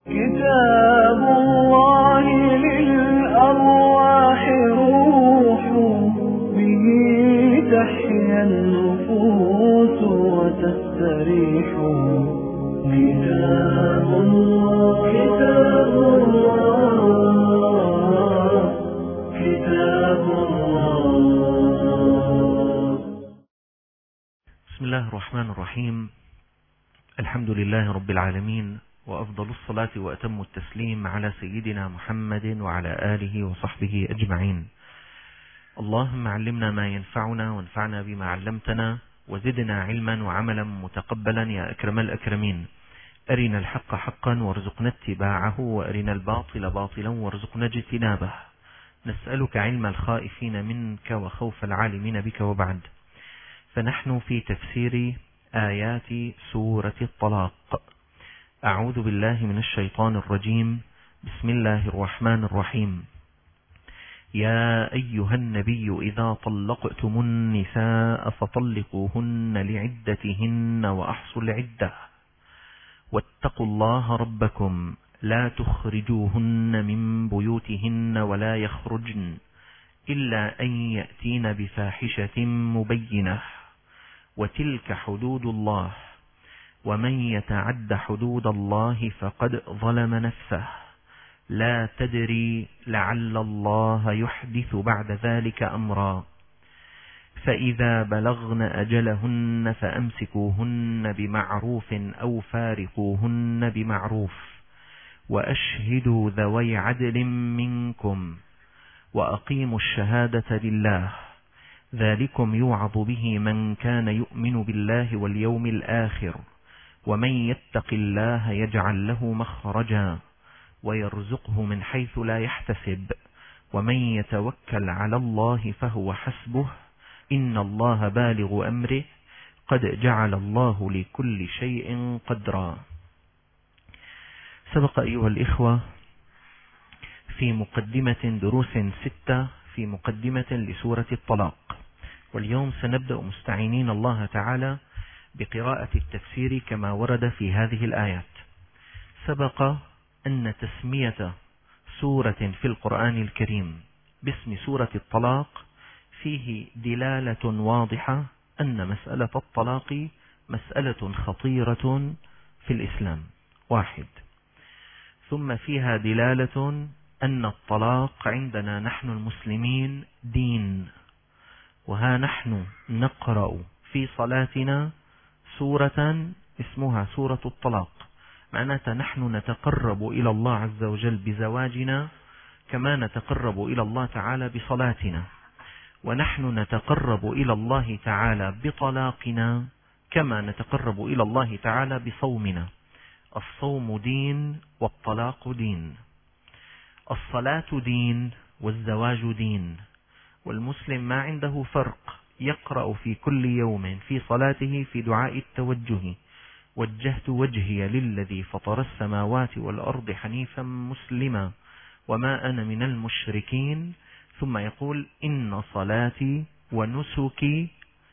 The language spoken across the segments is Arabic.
كتاب الله للأرواح روح، به تحيا النفوس وتستريح. كتاب الله كتاب الله كتاب الله. بسم الله الرحمن الرحيم. الحمد لله رب العالمين، وأفضل الصلاة وأتم التسليم على سيدنا محمد وعلى آله وصحبه أجمعين. اللهم علمنا ما ينفعنا وانفعنا بما علمتنا، وزدنا علما وعملا متقبلا يا أكرم الأكرمين. أرنا الحق حقا وارزقنا اتباعه، وأرنا الباطل باطلا وارزقنا اجتنابه. نسألك علم الخائفين منك وخوف العالمين بك، وبعد. فنحن في تفسير آيات سورة الطلاق. أعوذ بالله من الشيطان الرجيم. بسم الله الرحمن الرحيم. يا أيها النبي إذا طلقتم النساء فطلقوهن لعدتهن وأحصوا العدة، واتقوا الله ربكم لا تخرجوهن من بيوتهن ولا يخرجن إلا أن يأتين بفاحشة مبينة، وتلك حدود الله، ومن يتعد حدود الله فقد ظلم نفسه، لا تدري لعل الله يحدث بعد ذلك أمرا. فإذا بلغن أجلهن فأمسكوهن بمعروف أو فارقوهن بمعروف، وأشهدوا ذوي عدل منكم، وأقيموا الشهادة لله، ذلكم يوعظ به من كان يؤمن بالله واليوم الآخر، ومن يتق الله يجعل له مخرجا ويرزقه من حيث لا يحتسب، ومن يتوكل على الله فهو حسبه، إن الله بالغ أمره، قد جعل الله لكل شيء قدرا. سبق أيها الإخوة في مقدمة دروس 6 في مقدمة لسورة الطلاق، واليوم سنبدأ مستعينين الله تعالى بقراءة التفسير كما ورد في هذه الآيات. سبق أن تسمية سورة في القرآن الكريم باسم سورة الطلاق فيه دلالة واضحة أن مسألة الطلاق مسألة خطيرة في الإسلام، واحد. ثم فيها دلالة أن الطلاق عندنا نحن المسلمين دين، وها نحن نقرأ في صلاتنا سورة اسمها سورة الطلاق، معناتها نحن نتقرب إلى الله عز وجل بزواجنا كما نتقرب إلى الله تعالى بصلاتنا، ونحن نتقرب إلى الله تعالى بطلاقنا كما نتقرب إلى الله تعالى بصومنا. الصوم دين والطلاق دين، الصلاة دين والزواج دين، والمسلم ما عنده فرق، يقرأ في كل يوم في صلاته في دعاء التوجه: وجهت وجهي للذي فطر السماوات والأرض حنيفا مسلما وما أنا من المشركين، ثم يقول: إن صلاتي ونسكي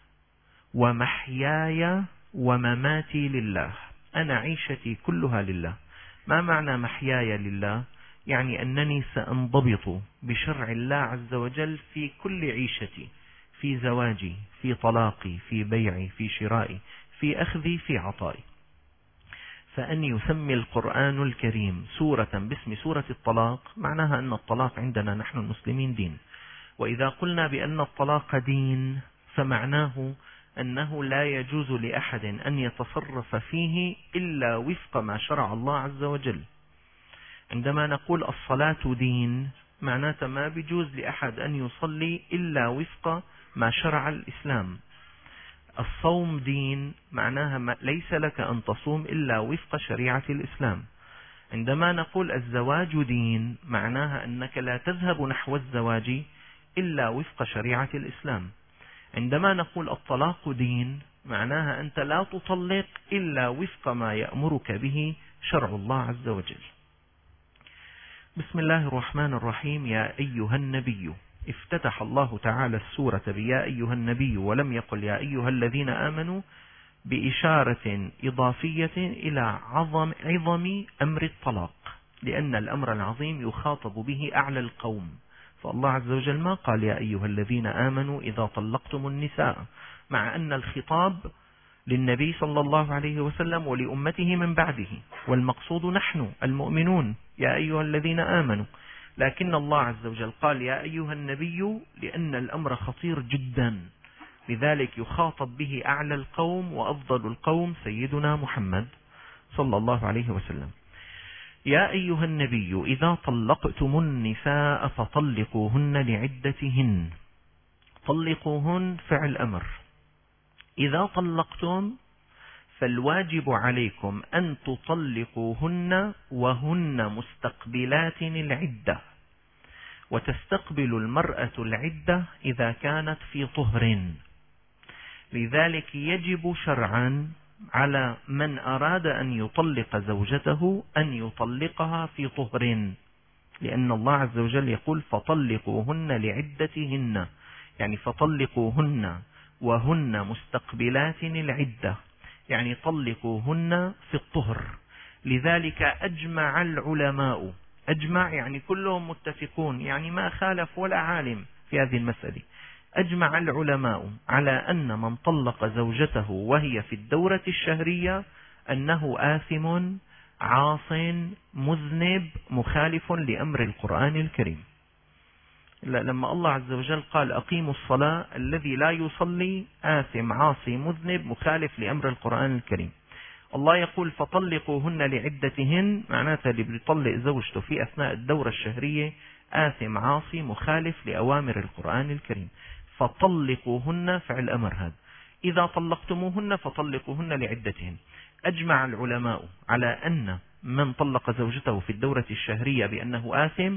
ومحياي ومماتي لله، أنا عيشتي كلها لله. ما معنى محياي لله؟ يعني أنني سأنضبط بشرع الله عز وجل في كل عيشتي، في زواجي، في طلاقي، في بيعي، في شرائي، في أخذي، في عطائي. فأن يسمي القرآن الكريم سورة باسم سورة الطلاق معناها أن الطلاق عندنا نحن المسلمين دين. وإذا قلنا بأن الطلاق دين فمعناه أنه لا يجوز لأحد أن يتصرف فيه إلا وفق ما شرع الله عز وجل. عندما نقول الصلاة دين معناته ما بيجوز لأحد أن يصلي إلا وفق ما شرع الإسلام. الصوم دين معناها ليس لك أن تصوم إلا وفق شريعة الإسلام. عندما نقول الزواج دين معناها أنك لا تذهب نحو الزواج إلا وفق شريعة الإسلام. عندما نقول الطلاق دين معناها أنت لا تطلق إلا وفق ما يأمرك به شرع الله عز وجل. بسم الله الرحمن الرحيم. يا أيها النبي، افتتح الله تعالى السورة بيا أيها النبي، ولم يقل يا أيها الذين آمنوا، بإشارة إضافية إلى عظم أمر الطلاق، لأن الأمر العظيم يخاطب به أعلى القوم. فالله عز وجل ما قال يا أيها الذين آمنوا إذا طلقتم النساء، مع أن الخطاب للنبي صلى الله عليه وسلم ولأمته من بعده، والمقصود نحن المؤمنون يا أيها الذين آمنوا، لكن الله عز وجل قال يا أيها النبي لأن الأمر خطير جدا، لذلك يخاطب به أعلى القوم وأفضل القوم سيدنا محمد صلى الله عليه وسلم. يا أيها النبي إذا طلقتم النساء فطلقوهن لعدتهن. طلقوهن فعل أمر. إذا طلقتم فالواجب عليكم أن تطلقوهن وهن مستقبلات العدة، وتستقبل المرأة العدة إذا كانت في طهر. لذلك يجب شرعا على من أراد أن يطلق زوجته أن يطلقها في طهر، لأن الله عز وجل يقول فطلقوهن لعدتهن، يعني فطلقوهن وهن مستقبلات العدة، يعني طلقوهن في الطهر. لذلك أجمع العلماء، أجمع يعني كلهم متفقون، يعني ما خالف ولا عالم في هذه المسألة، أجمع العلماء على أن من طلق زوجته وهي في الدورة الشهرية أنه آثم عاص مذنب مخالف لأمر القرآن الكريم. لما الله عز وجل قال أقيموا الصلاة، الذي لا يصلي آثم عاصي مذنب مخالف لأمر القرآن الكريم. الله يقول فطلقوهن لعدتهن، معناته اللي بيطلق زوجته في أثناء الدورة الشهرية آثم عاصي مخالف لأوامر القرآن الكريم. فطلقوهن فعل أمر هذا. إذا طلقتموهن فطلقوهن لعدتهن. أجمع العلماء على أن من طلق زوجته في الدورة الشهرية بأنه آثم،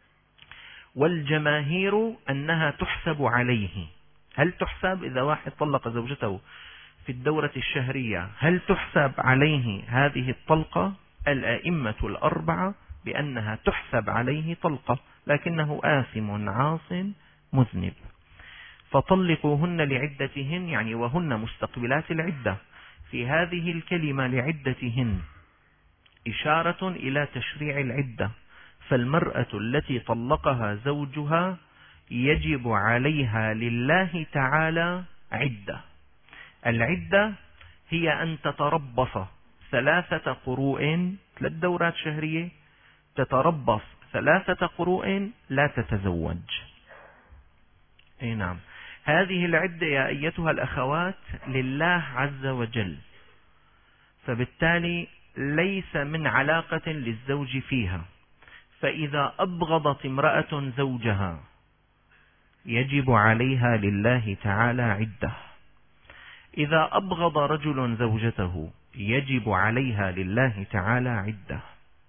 والجماهير أنها تحسب عليه. هل تحسب إذا واحد طلق زوجته في الدورة الشهرية، هل تحسب عليه هذه الطلقة؟ الأئمة الأربعة بأنها تحسب عليه طلقة، لكنه آثم عاص مذنب. فطلقوهن لعدتهن يعني وهن مستقبلات العدة. في هذه الكلمة لعدتهن إشارة إلى تشريع العدة، فالمرأة التي طلقها زوجها يجب عليها لله تعالى عدة. العدة هي أن تتربص 3 قروء، 3 دورات شهرية، تتربص 3 قروء، لا تتزوج. أي نعم، هذه العدة يا أيتها الأخوات لله عز وجل، فبالتالي ليس من علاقة للزوج فيها. فإذا أبغضت امرأة زوجها يجب عليها لله تعالى عدة. إذا أبغض رجل زوجته يجب عليها لله تعالى عدة.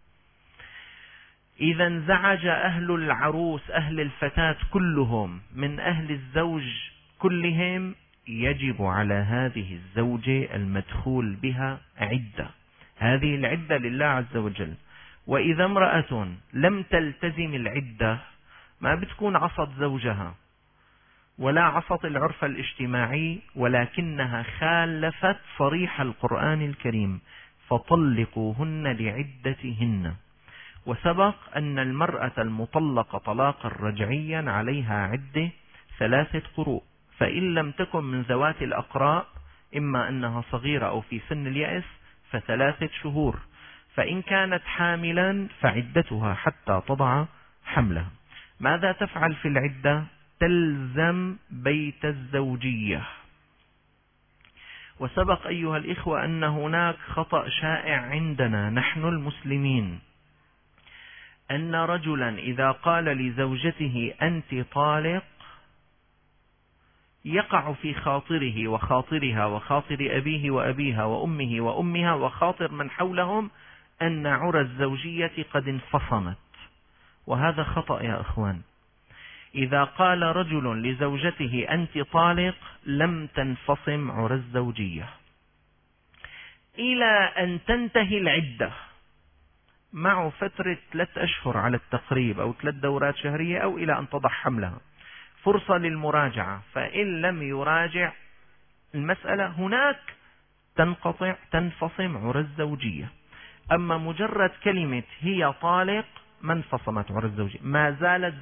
إذا انزعج أهل العروس أهل الفتاة كلهم من أهل الزوج كلهم يجب على هذه الزوجة المدخول بها عدة. هذه العدة لله عز وجل. وإذا امرأة لم تلتزم العدة ما بتكون عصت زوجها ولا عصت العرف الاجتماعي، ولكنها خالفت صريح القرآن الكريم فطلقوهن لعدتهن. وسبق أن المرأة المطلقة طلاقا رجعيا عليها عدة 3 قروء، فإن لم تكن من ذوات الأقراء إما أنها صغيرة أو في سن اليأس ف3 شهور، فإن كانت حاملا فعدتها حتى تضع حملها. ماذا تفعل في العدة؟ تلزم بيت الزوجية. وسبق أيها الإخوة أن هناك خطأ شائع عندنا نحن المسلمين، أن رجلا إذا قال لزوجته أنت طالق يقع في خاطره وخاطرها وخاطر أبيه وأبيها وأمه وأمها وخاطر من حولهم أن عرى الزوجية قد انفصمت، وهذا خطأ يا أخوان. إذا قال رجل لزوجته أنت طالق لم تنفصم عرى الزوجية إلى أن تنتهي العدة، معه فترة 3 أشهر على التقريب أو 3 دورات شهرية أو إلى أن تضع حملها، فرصة للمراجعة. فإن لم يراجع المسألة هناك تنفصم عرى الزوجية. أما مجرد كلمة هي طالق ما انفصمت عرى الزوجية، ما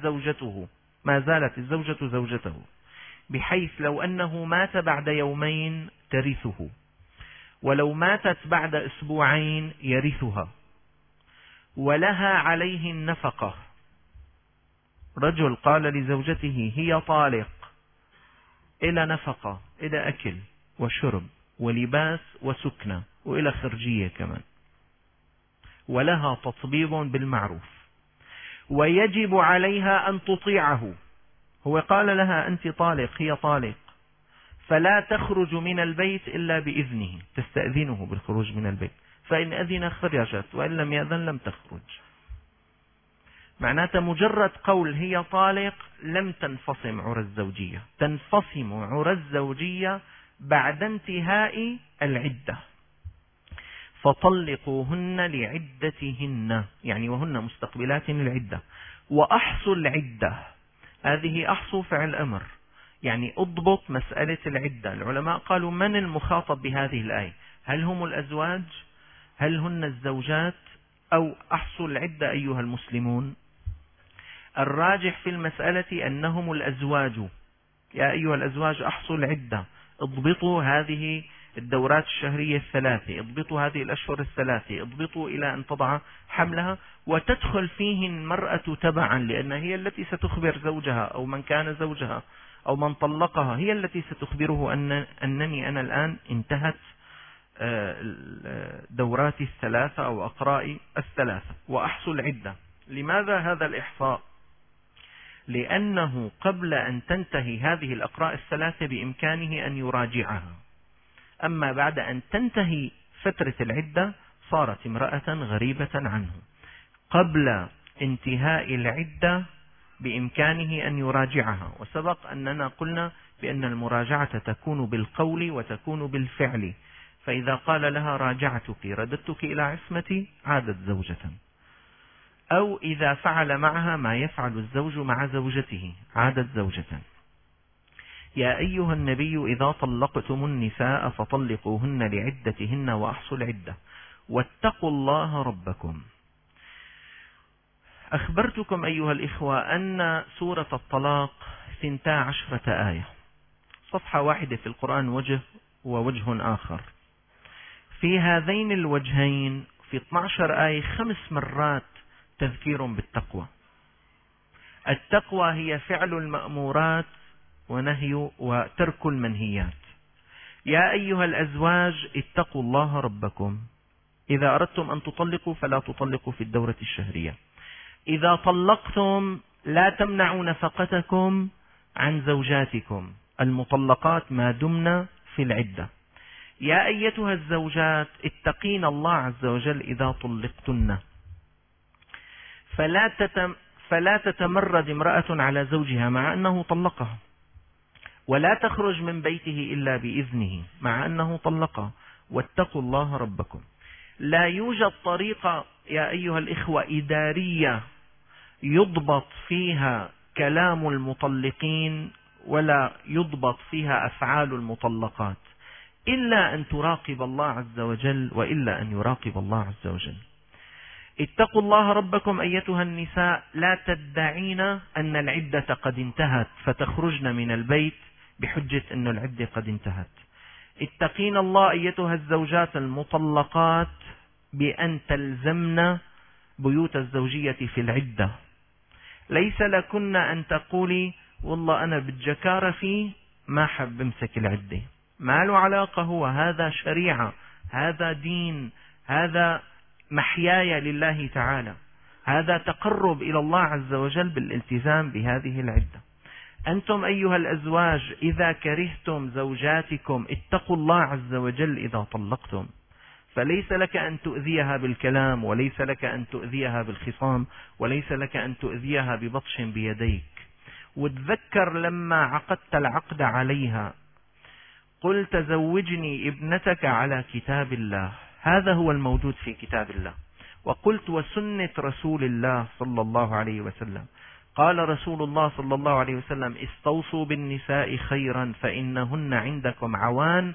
زالت الزوجة زوجته، بحيث لو أنه مات بعد يومين ترثه، ولو ماتت بعد أسبوعين يرثها، ولها عليه النفقة. رجل قال لزوجته هي طالق، إلى نفقة، إلى أكل وشرب ولباس وسكنة وإلى خرجية كمان، ولها تطبيب بالمعروف، ويجب عليها أن تطيعه. هو قال لها أنت طالق، هي طالق، فلا تخرج من البيت إلا بإذنه، تستأذنه بالخروج من البيت، فإن أذن خرجت وإن لم يأذن لم تخرج. معناته مجرد قول هي طالق لم تنفصم عرى الزوجية، تنفصم عرى الزوجية بعد انتهاء العدة. فطلقوهن لعدتهن، يعني وهن مستقبلات العدة، وأحصوا العدة. هذه أحصوا فعل أمر، يعني اضبط مسألة العدة. العلماء قالوا من المخاطب بهذه الآية؟ هل هم الأزواج؟ هل هن الزوجات؟ أو أحصوا العدة أيها المسلمون؟ الراجح في المسألة أنهم الأزواج. يا أيها الأزواج أحصوا العدة، اضبطوا هذه الدورات الشهرية الثلاثة، اضبطوا هذه الأشهر الثلاثة، اضبطوا إلى أن تضع حملها، وتدخل فيه المرأة تبعا، لأن هي التي ستخبر زوجها أو من كان زوجها أو من طلقها، هي التي ستخبره أنني أنا الآن انتهت دوراتي الثلاثة أو أقرائي الثلاثة. وأحصوا العدة. لماذا هذا الإحصاء؟ لأنه قبل أن تنتهي هذه الأقراء الثلاثة بإمكانه أن يراجعها، أما بعد أن تنتهي فترة العدة صارت امرأة غريبة عنه. قبل انتهاء العدة بإمكانه أن يراجعها، وسبق أننا قلنا بأن المراجعة تكون بالقول وتكون بالفعل. فإذا قال لها راجعتك رددتك إلى عصمتي عادت زوجة، أو إذا فعل معها ما يفعل الزوج مع زوجته عادت زوجة. يا أيها النبي إذا طلقتم النساء فطلقوهن لعدتهن وأحصوا العدة واتقوا الله ربكم. أخبرتكم أيها الإخوة أن سورة الطلاق 12 آية، صفحة واحدة في القرآن وجه ووجه آخر. في هذين الوجهين في 12 آية 5 مرات تذكير بالتقوى. التقوى هي فعل المأمورات ونهي وترك المنهيات. يا أيها الأزواج اتقوا الله ربكم، إذا أردتم أن تطلقوا فلا تطلقوا في الدورة الشهرية. إذا طلقتم لا تمنعوا نفقتكم عن زوجاتكم المطلقات ما دمنا في العدة. يا أيتها الزوجات اتقين الله عز وجل إذا طلقتن، فلا تتمرد امرأة على زوجها مع أنه طلقها، ولا تخرج من بيته إلا بإذنه مع أنه طلقها. واتقوا الله ربكم. لا يوجد طريقة يا أيها الإخوة إدارية يضبط فيها كلام المطلقين ولا يضبط فيها أفعال المطلقات إلا أن تراقب الله عز وجل، وإلا أن يراقب الله عز وجل. اتقوا الله ربكم أيتها النساء، لا تدعين أن العدة قد انتهت فتخرجن من البيت بحجة أن العدة قد انتهت. اتقين الله أيتها الزوجات المطلقات بأن تلزمن بيوت الزوجية في العدة. ليس لكن أن تقولي والله أنا بالجكارة فيه ما حب امسك العدة، ما له علاقة، هو هذا شريعة، هذا دين، هذا محياي لله تعالى، هذا تقرب إلى الله عز وجل بالالتزام بهذه العدة. أنتم أيها الأزواج إذا كرهتم زوجاتكم اتقوا الله عز وجل إذا طلقتم، فليس لك أن تؤذيها بالكلام، وليس لك أن تؤذيها بالخصام، وليس لك أن تؤذيها ببطش بيديك. وتذكر لما عقدت العقد عليها قلت زوجني ابنتك على كتاب الله، هذا هو الموجود في كتاب الله. وقلت وسنة رسول الله صلى الله عليه وسلم. قال رسول الله صلى الله عليه وسلم استوصوا بالنساء خيرا فإنهن عندكم عوان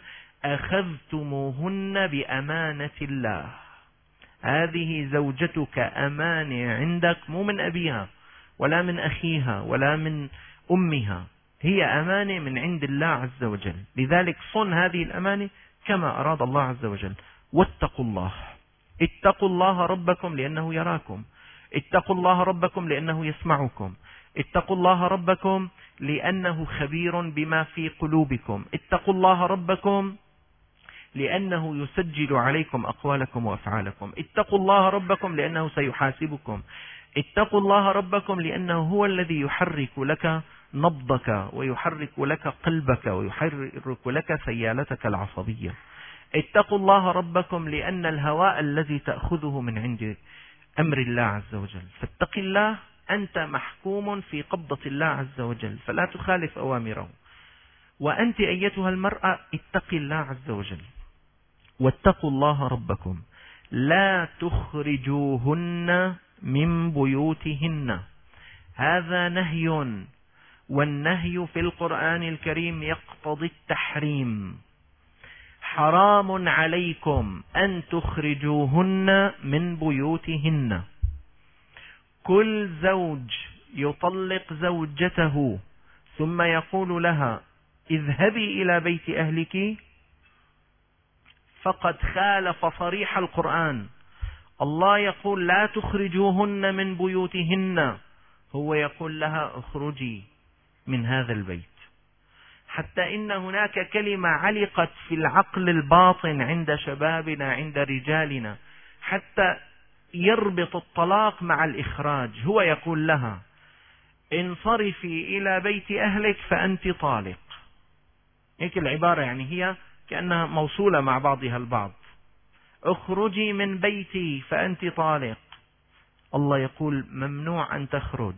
أخذتموهن بأمانة الله. هذه زوجتك أمانة عندك، مو من أبيها ولا من أخيها ولا من أمها، هي أمانة من عند الله عز وجل. لذلك صن هذه الأمانة كما أراد الله عز وجل. واتقوا الله، اتقوا الله ربكم لأنه يراكم، اتقوا الله ربكم لأنه يسمعكم، اتقوا الله ربكم لأنه خبير بما في قلوبكم، اتقوا الله ربكم لأنه يسجل عليكم أقوالكم وأفعالكم، اتقوا الله ربكم لأنه سيحاسبكم، اتقوا الله ربكم لأنه هو الذي يحرك لك نبضك ويحرك لك قلبك ويحرك لك سيالتك العصبية. اتقوا الله ربكم لأن الهواء الذي تأخذه من عند أمر الله عز وجل. فاتق الله، أنت محكوم في قبضة الله عز وجل، فلا تخالف أوامره. وأنت أيتها المرأة اتق الله عز وجل. واتقوا الله ربكم لا تخرجوهن من بيوتهن. هذا نهي، والنهي في القرآن الكريم يقتضي التحريم. حرام عليكم أن تخرجوهن من بيوتهن. كل زوج يطلق زوجته ثم يقول لها اذهبي إلى بيت أهلك فقد خالف صريح القرآن. الله يقول لا تخرجوهن من بيوتهن، هو يقول لها اخرجي من هذا البيت. حتى إن هناك كلمة علقت في العقل الباطن عند شبابنا عند رجالنا حتى يربط الطلاق مع الإخراج. هو يقول لها انصرفي إلى بيت أهلك فأنت طالق. هيك العبارة، يعني هي كأنها موصولة مع بعضها البعض. اخرجي من بيتي فأنت طالق. الله يقول ممنوع أن تخرج،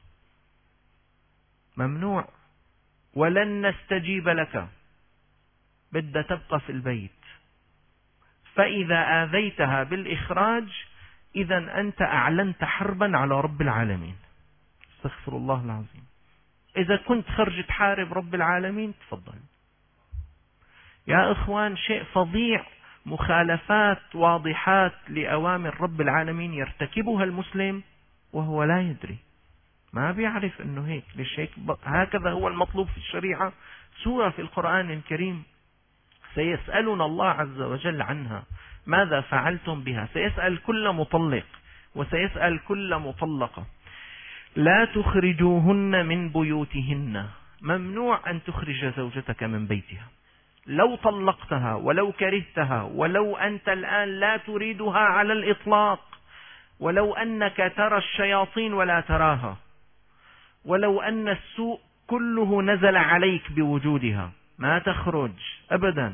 ممنوع، ولن نستجيب لك، بدها تبقى في البيت. فإذا آذيتها بالإخراج إذا أنت أعلنت حربا على رب العالمين. استغفر الله العظيم. إذا كنت خرج تحارب رب العالمين تفضل. يا إخوان، شيء فظيع، مخالفات واضحات لأوامر رب العالمين يرتكبها المسلم وهو لا يدري، ما بيعرف أنه هيك. ليش هيك؟ هكذا هو المطلوب في الشريعة. سورة في القرآن الكريم سيسألنا الله عز وجل عنها، ماذا فعلتم بها؟ سيسأل كل مطلق وسيسأل كل مطلقة. لا تخرجوهن من بيوتهن. ممنوع أن تخرج زوجتك من بيتها، لو طلقتها ولو كرهتها، ولو أنت الآن لا تريدها على الإطلاق، ولو أنك ترى الشياطين ولا تراها، ولو أن السوء كله نزل عليك بوجودها، ما تخرج أبدا.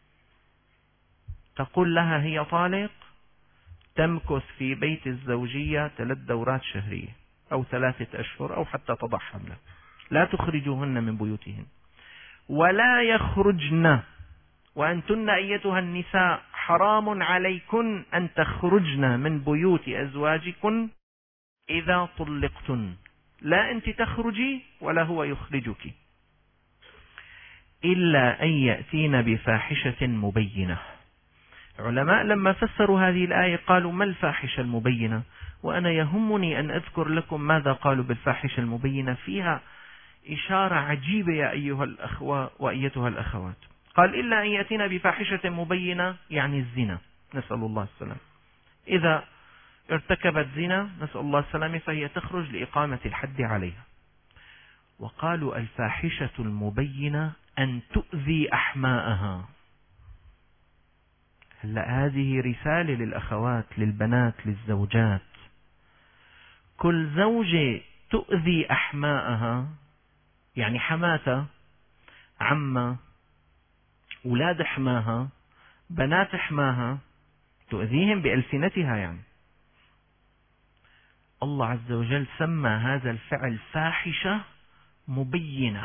تقول لها هي طالق، تمكث في بيت الزوجية 3 دورات شهرية أو 3 أشهر أو حتى تضع حملة. لا تخرجوهن من بيوتهن ولا يخرجن. وأنتن أيتها النساء حرام عليكن أن تخرجن من بيوت أزواجكن إذا طلقتن. لا أنت تخرجي ولا هو يخرجك، إلا أن يأتين بفاحشة مبينة. علماء لما فسروا هذه الآية قالوا ما الفاحشة المبينة؟ وأنا يهمني أن أذكر لكم ماذا قالوا بالفاحشة المبينة. فيها إشارة عجيبة يا أيها الأخوة وأيتها الأخوات. قال إلا أن يأتين بفاحشة مبينة، يعني الزنا، نسأل الله السلام. إذا ارتكبت زنا نسأل الله السلام فهي تخرج لإقامة الحد عليها. وقالوا الفاحشة المبينة أن تؤذي أحماءها. هلا هذه رسالة للأخوات، للبنات، للزوجات. كل زوجة تؤذي أحماءها، يعني حماتها، عمها، أولاد حماها، بنات حماها، تؤذيهم بألسنتها. يعني الله عز وجل سمى هذا الفعل فاحشة مبينة.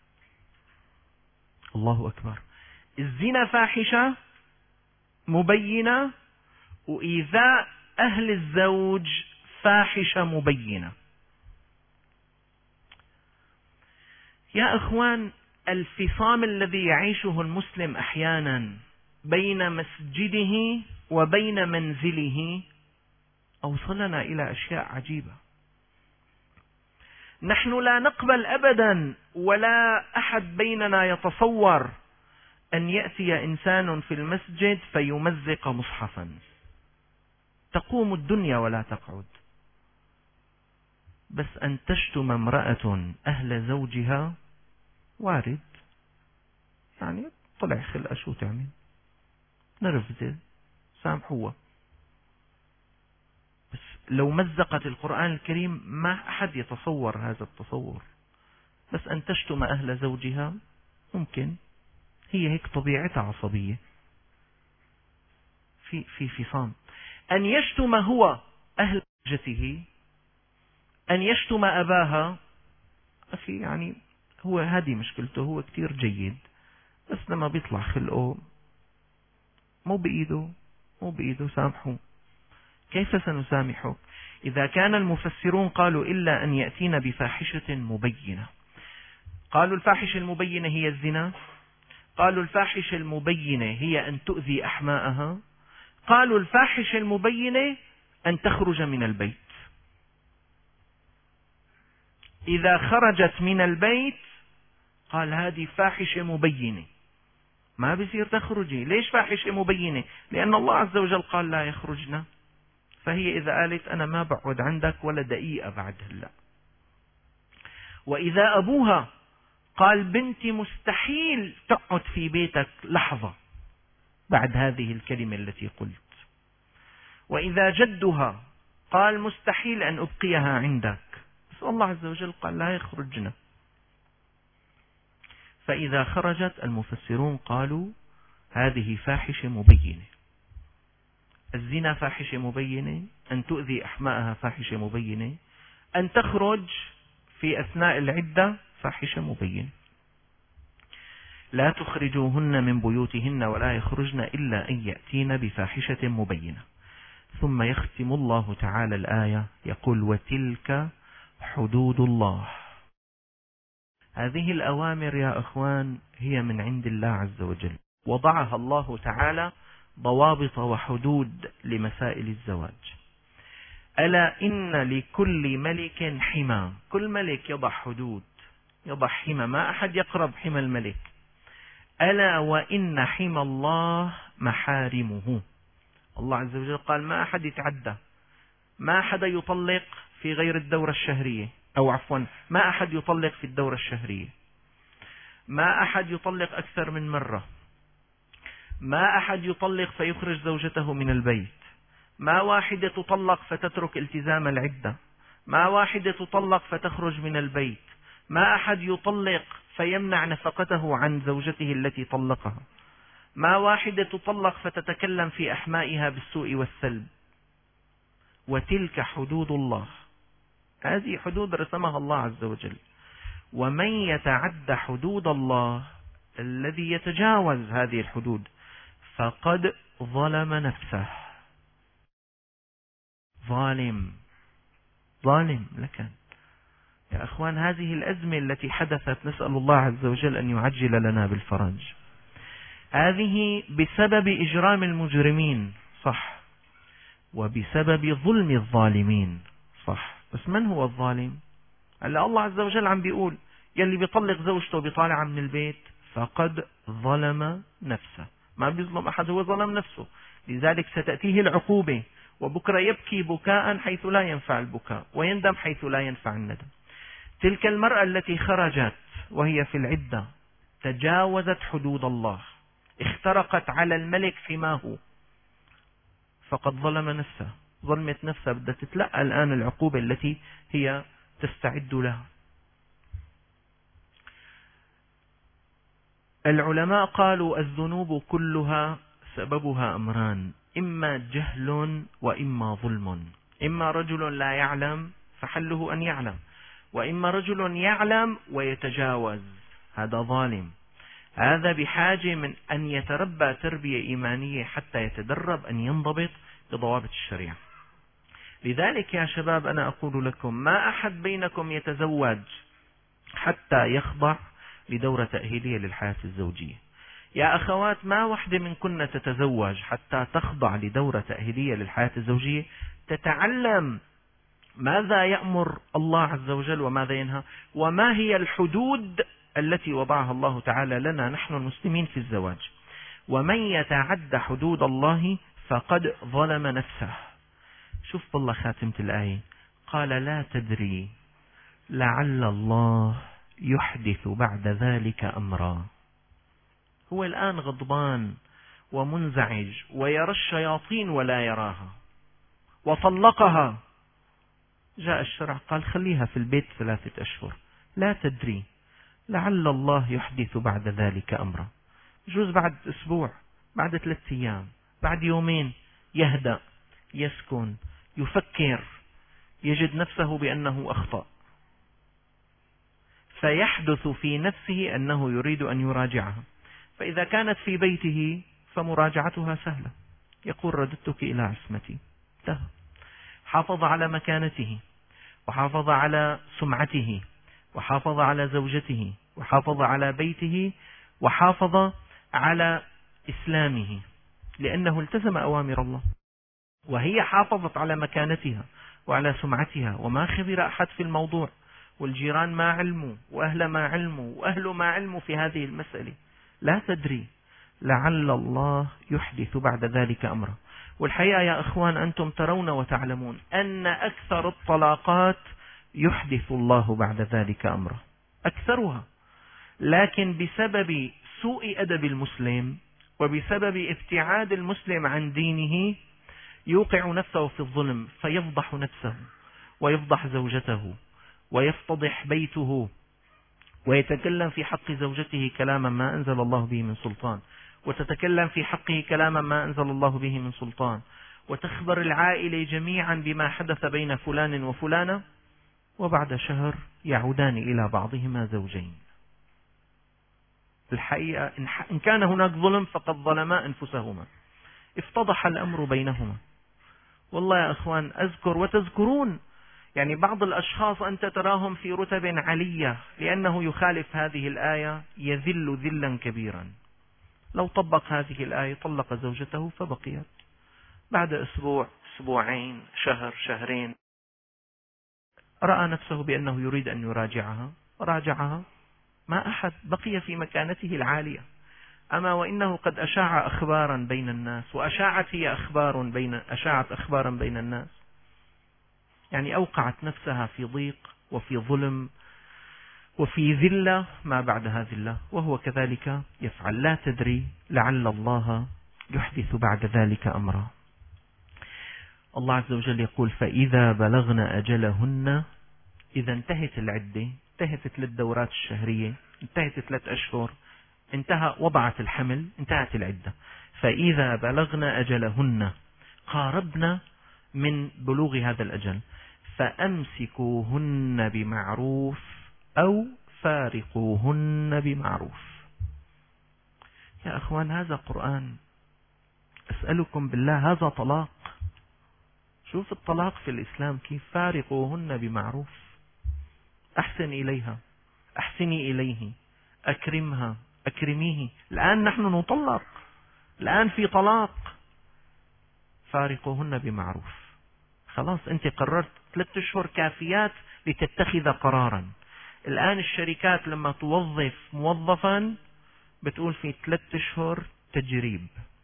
الله أكبر. الزنا فاحشة مبينة، وإيذاء أهل الزوج فاحشة مبينة. يا إخوان، الفصام الذي يعيشه المسلم أحيانا بين مسجده وبين منزله أوصلنا إلى أشياء عجيبة. نحن لا نقبل أبدا، ولا أحد بيننا يتصور أن يأتي إنسان في المسجد فيمزق مصحفا. تقوم الدنيا ولا تقعد. بس أن تشتم امرأة أهل زوجها وارد، يعني طلع خلقة شو تعمل، نرفزه سامحوها. بس لو مزقت القرآن الكريم ما أحد يتصور هذا التصور. بس أن تشتم أهل زوجها ممكن، هي هيك طبيعتها عصبية، في فصام. أن يشتم هو أهل زوجته، أن يشتم أباها، أخي يعني هو هذه مشكلته، هو كتير جيد، بس لما بيطلع خلقه مو بإيده سامحه. كيف سنسامحه؟ إذا كان المفسرون قالوا إلا أن يأتينا بفاحشة مبينة. قالوا الفاحشة المبينة هي الزنا، قالوا الفاحشة المبينة هي أن تؤذي أحماءها، قالوا الفاحشة المبينة أن تخرج من البيت. إذا خرجت من البيت قال هذه فاحشة مبينة، ما بيصير تخرجي. ليش فاحشة مبينة؟ لأن الله عز وجل قال لا يخرجنا. فهي إذا قالت أنا ما بقعد عندك ولا دقيقة بعد هلا. وإذا أبوها قال بنتي مستحيل تقعد في بيتك لحظة بعد هذه الكلمة التي قلت. وإذا جدها قال مستحيل أن أبقيها عندك، بس الله عز وجل قال لا يخرجنا. فإذا خرجت المفسرون قالوا هذه فاحشة مبينة. الزنا فاحشة مبينة، أن تؤذي أحماءها فاحشة مبينة، أن تخرج في أثناء العدة فاحشة مبينة. لا تخرجوهن من بيوتهن ولا يخرجن إلا أن يأتين بفاحشة مبينة. ثم يختم الله تعالى الآية يقول وتلك حدود الله. هذه الأوامر يا أخوان هي من عند الله عز وجل، وضعها الله تعالى ضوابط وحدود لمسائل الزواج. ألا إن لكل ملك حمى. كل ملك يضع حدود، يضع حمى، ما أحد يقرب حمى الملك. ألا وإن حمى الله محارمه. الله عز وجل قال ما أحد يتعدى، ما أحد يطلق في غير الدورة الشهرية، أو عفوا ما أحد يطلق في الدورة الشهرية، ما أحد يطلق أكثر من مرة، ما أحد يطلق فيخرج زوجته من البيت، ما واحدة تطلق فتترك التزام العدة، ما واحدة تطلق فتخرج من البيت، ما أحد يطلق فيمنع نفقته عن زوجته التي طلقها، ما واحدة تطلق فتتكلم في أحمائها بالسوء والسلب. وتلك حدود الله. هذه حدود رسمها الله عز وجل. ومن يتعد حدود الله، الذي يتجاوز هذه الحدود، فقد ظلم نفسه. ظالم لكن يا أخوان هذه الأزمة التي حدثت، نسأل الله عز وجل أن يعجل لنا بالفرج. هذه بسبب إجرام المجرمين، صح، وبسبب ظلم الظالمين، صح. بس من هو الظالم؟ هلا الله عز وجل عم بيقول يلي بيطلق زوجته بيطالعها من البيت فقد ظلم نفسه. ما بيظلم أحد، هو ظلم نفسه. لذلك ستأتيه العقوبة، وبكرة يبكي بكاء حيث لا ينفع البكاء، ويندم حيث لا ينفع الندم. تلك المرأة التي خرجت وهي في العدة تجاوزت حدود الله، اخترقت على الملك حماه، فقد ظلم نفسه، ظلمت نفسها، بدها تتلقى الآن العقوبة التي هي تستعد لها. العلماء قالوا الذنوب كلها سببها أمران: إما جهل وإما ظلم. إما رجل لا يعلم فحله أن يعلم، وإما رجل يعلم ويتجاوز، هذا ظالم. هذا بحاجة من أن يتربى تربية إيمانية حتى يتدرب أن ينضبط بضوابط الشريعة. لذلك يا شباب أنا أقول لكم ما أحد بينكم يتزوج حتى يخضع لدورة تأهيلية للحياة الزوجية. يا أخوات، ما وحدة منكن تتزوج حتى تخضع لدورة تأهيلية للحياة الزوجية تتعلم ماذا يأمر الله عز وجل وماذا ينهى، وما هي الحدود التي وضعها الله تعالى لنا نحن المسلمين في الزواج. ومن يتعد حدود الله فقد ظلم نفسه. شوف والله خاتمة الآية، قال لا تدري لعل الله يحدث بعد ذلك أمرا. هو الآن غضبان ومنزعج ويرى الشياطين ولا يراها وطلقها. جاء الشرع قال خليها في البيت 3 أشهر. لا تدري لعل الله يحدث بعد ذلك أمرا. يجوز بعد أسبوع، بعد 3 أيام، بعد يومين يهدأ، يسكن، يفكر، يجد نفسه بأنه أخطأ، فيحدث في نفسه أنه يريد أن يراجعها. فإذا كانت في بيته فمراجعتها سهلة، يقول رددتك إلى عصمتي. لا، حافظ على مكانته، وحافظ على سمعته، وحافظ على زوجته، وحافظ على بيته، وحافظ على إسلامه، لأنه التزم أوامر الله. وهي حافظت على مكانتها وعلى سمعتها، وما خبر أحد في الموضوع، والجيران ما علموا، وأهل ما علموا، وأهل ما علموا في هذه المسألة. لا تدري لعل الله يحدث بعد ذلك أمرا. والحقيقة يا أخوان، أنتم ترون وتعلمون أن أكثر الطلاقات يحدث الله بعد ذلك أمرا، أكثرها، لكن بسبب سوء أدب المسلم وبسبب ابتعاد المسلم عن دينه يوقع نفسه في الظلم، فيفضح نفسه ويفضح زوجته ويفتضح بيته، ويتكلم في حق زوجته كلاما ما أنزل الله به من سلطان، وتتكلم في حقه كلاما ما أنزل الله به من سلطان، وتخبر العائلة جميعا بما حدث بين فلان وفلانة، وبعد شهر يعودان إلى بعضهما زوجين. الحقيقة إن كان هناك ظلم فقد ظلما أنفسهما، افتضح الأمر بينهما. والله يا أخوان، أذكر وتذكرون يعني بعض الأشخاص أنت تراهم في رتب عالية، لأنه يخالف هذه الآية يذل ذلا كبيرا. لو طبق هذه الآية طلق زوجته فبقيت، بعد أسبوع، أسبوعين، شهر، شهرين، رأى نفسه بأنه يريد أن يراجعها، راجعها، ما أحد، بقي في مكانته العالية. أما وإنه قد أشاع أخبارا بين الناس، وأشاعت هي أشاعت أخبارا بين الناس، يعني أوقعت نفسها في ضيق وفي ظلم وفي ذلة ما بعدها ذلة، وهو كذلك يفعل. لا تدري لعل الله يحدث بعد ذلك أمرا. الله عز وجل يقول فإذا بلغن أجلهن، إذا انتهت العدة، انتهت 3 دورات الشهرية، انتهت 3 أشهر، انتهى وضعت الحمل، انتهت العدة. فإذا بلغن أجلهن، قاربنا من بلوغ هذا الأجل، فأمسكوهن بمعروف أو فارقوهن بمعروف. يا أخوان، هذا قرآن، أسألكم بالله، هذا طلاق. شوف الطلاق في الإسلام كيف، فارقوهن بمعروف، أحسن إليها، أحسني إليه، أكرمها، أكرميه. الآن نحن نطلق، الآن في طلاق. فارقوهن بمعروف. خلاص أنت قررت 3 أشهر كافيات لتتخذ قرارا. الآن الشركات لما توظف موظفا بتقول في 3 أشهر تجريب،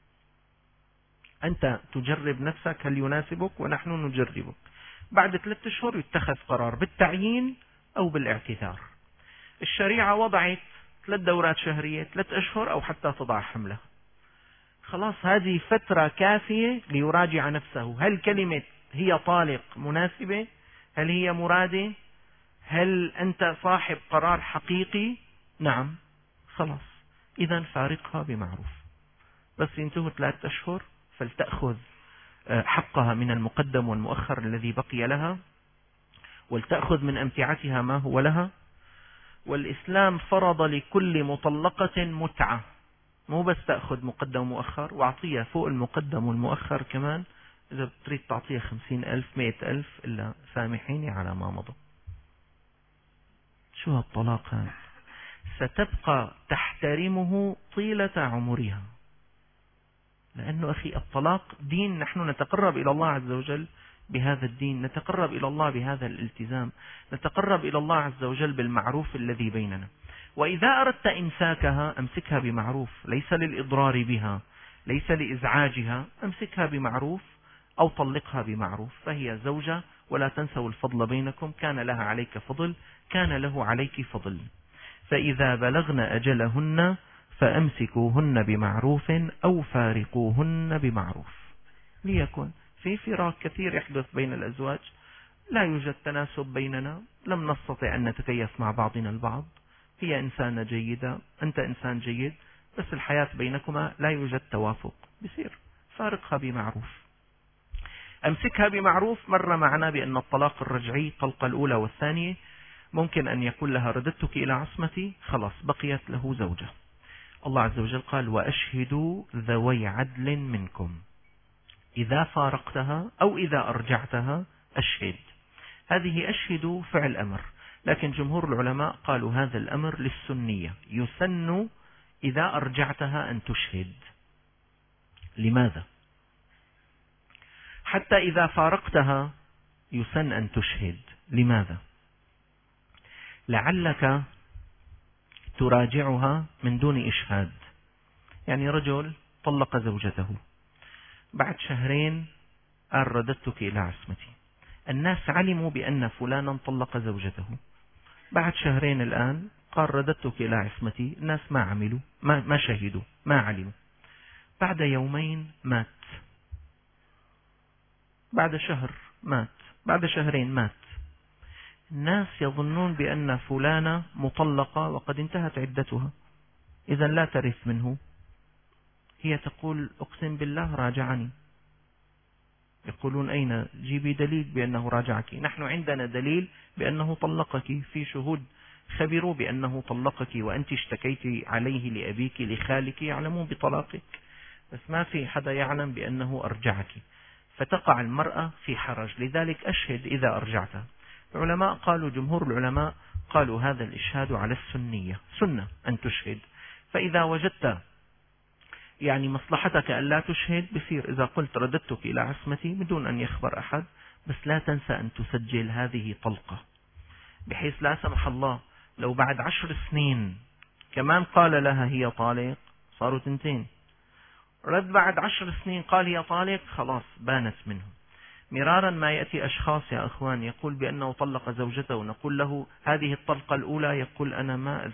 أنت تجرب نفسك هل يناسبك ونحن نجربك. بعد 3 أشهر يتخذ قرار بالتعيين أو بالاعتذار. الشريعة وضعت 3 دورات شهرية، 3 أشهر أو حتى تضع حملة. خلاص هذه فترة كافية ليراجع نفسه، هل كلمة هي طالق مناسبة؟ هل هي مرادة؟ هل أنت صاحب قرار حقيقي؟ نعم، خلاص إذا فارقها بمعروف. بس ينتهوا 3 أشهر فلتأخذ حقها من المقدم والمؤخر الذي بقي لها، ولتأخذ من أمتعتها ما هو لها. والإسلام فرض لكل مطلقة متعة، مو بس تأخذ مقدم ومؤخر، وأعطيها فوق المقدم والمؤخر كمان. إذا بتريد تعطيها 50,000 100,000 إلا سامحيني على ما مضى. شو هالطلاق هذا؟ ستبقى تحترمه طيلة عمرها. لأنه أخي الطلاق دين، نحن نتقرب إلى الله عز وجل بهذا الدين، نتقرب إلى الله بهذا الالتزام، نتقرب إلى الله عز وجل بالمعروف الذي بيننا. وإذا أردت إمساكها أمسكها بمعروف، ليس للإضرار بها، ليس لإزعاجها، أمسكها بمعروف أو طلقها بمعروف، فهي زوجة. ولا تنسوا الفضل بينكم، كان لها عليك فضل، كان له عليك فضل. فإذا بلغن أجلهن فأمسكوهن بمعروف أو فارقوهن بمعروف. ليكن في فراق كثير يحدث بين الأزواج، لا يوجد تناسب بيننا، لم نستطع أن نتكيف مع بعضنا البعض، هي إنسانة جيدة، أنت إنسان جيد، بس الحياة بينكما لا يوجد توافق، بصير فارقها بمعروف. أمسكها بمعروف مر معنا بأن الطلاق الرجعي، طلقة الأولى والثانية، ممكن أن يقول لها رددتك إلى عصمتي، خلاص بقيت له زوجة. الله عز وجل قال وأشهدوا ذوي عدل منكم، إذا فارقتها أو إذا أرجعتها أشهد. هذه أشهدوا فعل أمر، لكن جمهور العلماء قالوا هذا الأمر للسنية، يسن إذا أرجعتها أن تشهد. لماذا؟ حتى إذا فارقتها يسن أن تشهد. لماذا؟ لعلك تراجعها من دون إشهاد. يعني رجل طلق زوجته، بعد شهرين قال رددتك إلى عصمتي، الناس علموا بأن فلانا طلق زوجته، بعد شهرين الآن قال رددتك إلى عصمتي، الناس ما عملوا، ما شهدوا، ما علموا. بعد يومين مات، بعد شهر مات، بعد شهرين مات، الناس يظنون بأن فلانة مطلقة وقد انتهت عدتها، إذا لا ترث منه. هي تقول أقسم بالله راجعني. يقولون أين؟ جيبي دليل بأنه راجعك. نحن عندنا دليل بأنه طلقك، في شهود خبروا بأنه طلقك وأنت اشتكيت عليه لأبيك لخالك، يعلمون بطلاقك، بس ما في حدا يعلم بأنه أرجعك، فتقع المرأة في حرج. لذلك أشهد إذا أرجعتها. العلماء قالوا، جمهور العلماء قالوا هذا الإشهاد على السنية، سنة أن تشهد. فإذا وجدت يعني مصلحتك أن لا تشهد، بصير إذا قلت رددتك إلى عصمتي بدون أن يخبر أحد، بس لا تنسى أن تسجل هذه طلقة، بحيث لا سمح الله لو بعد 10 سنين كمان قال لها هي طالق، صاروا 2، رد بعد 10 سنين قال هي طالق، خلاص بانت منه. مرارا ما يأتي أشخاص يا أخوان يقول بأنه طلق زوجته، ونقول له هذه الطلقة الأولى، يقول أنا ما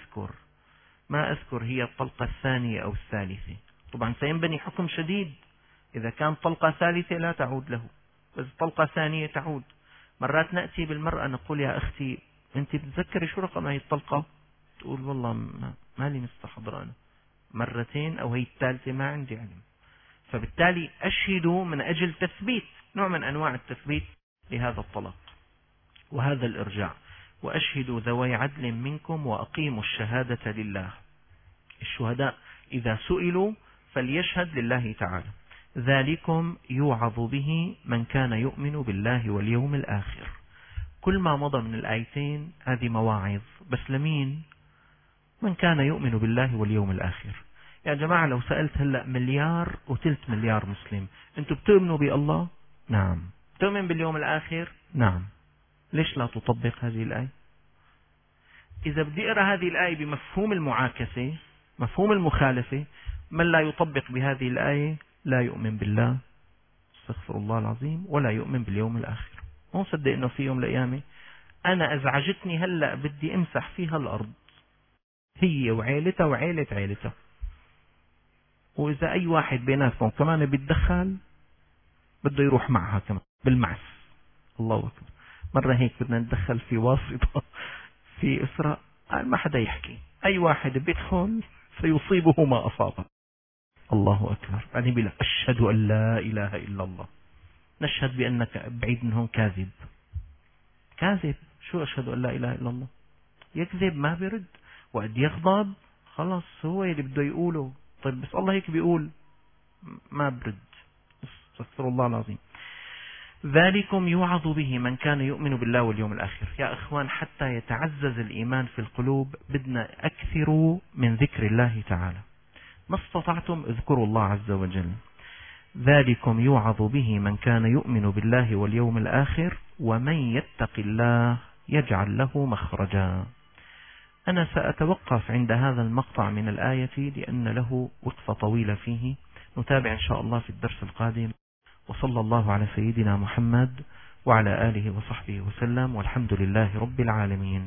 أذكر هي الطلقة الثانية أو الثالثة. طبعا سينبني حكم شديد، إذا كان طلقة ثالثة لا تعود له، بس طلقة ثانية تعود. مرات نأتي بالمرأة نقول يا أختي أنت بتذكري شو رقم هي الطلقة؟ تقول والله ما لي مستحضرة، أنا مرتين أو هي الثالثة ما عندي علم. فبالتالي أشهدوا من أجل تثبيت، نوع من أنواع التثبيت لهذا الطلاق وهذا الإرجاع. وأشهدوا ذوي عدل منكم وأقيموا الشهادة لله. الشهداء إذا سئلوا فليشهد لله تعالى، ذلكم يوعظ به من كان يؤمن بالله واليوم الآخر. كل ما مضى من الآيتين هذه مواعظ، بس لمين؟ من كان يؤمن بالله واليوم الآخر. يا جماعة لو سألت هلأ 1.3 مليار مسلم، أنتم بتؤمنوا بالله؟ نعم. تؤمن باليوم الآخر؟ نعم. ليش لا تطبق هذه الآية؟ إذا بدي أقرأ هذه الآية بمفهوم المعاكسة، مفهوم المخالفة، من لا يطبق بهذه الآية لا يؤمن بالله، استغفر الله العظيم، ولا يؤمن باليوم الآخر. مو صدق إنه في يوم القيامة. أنا أزعجتني هلأ بدي أمسح فيها الأرض، هي وعيلتها وعيلة عيلتها، وإذا أي واحد بيناتكم كمان بيتدخل بده يروح معها كمان بالمعس. الله أكبر. مرة هيك بدنا ندخل في واسطة في إسراء، ما حدا يحكي، أي واحد بيدخل سيصيبه ما أصابه. الله أكبر. يعني بلا أشهد أن لا إله إلا الله، نشهد بأنك بعيد منهم كاذب. كاذب. شو أشهد أن لا إله إلا الله؟ يكذب ما برد، وقد يغضب خلاص هو اللي بده يقوله. طيب بس الله هيك بيقول ما برد، استغفر الله العظيم. ذلكم يوعظ به من كان يؤمن بالله واليوم الآخر. يا إخوان، حتى يتعزز الإيمان في القلوب بدنا أكثروا من ذكر الله تعالى. ما استطعتم اذكروا الله عز وجل. ذلكم يوعظ به من كان يؤمن بالله واليوم الآخر ومن يتق الله يجعل له مخرجا. أنا سأتوقف عند هذا المقطع من الآية لأن له وقفة طويلة فيه. نتابع إن شاء الله في الدرس القادم. وصلى الله على سيدنا محمد وعلى آله وصحبه وسلم، والحمد لله رب العالمين.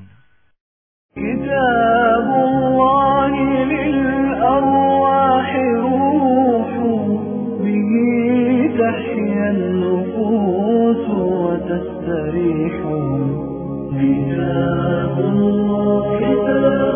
كتاب الله للأرواح روح، به تحيا النفوس وتستريح. كتاب الله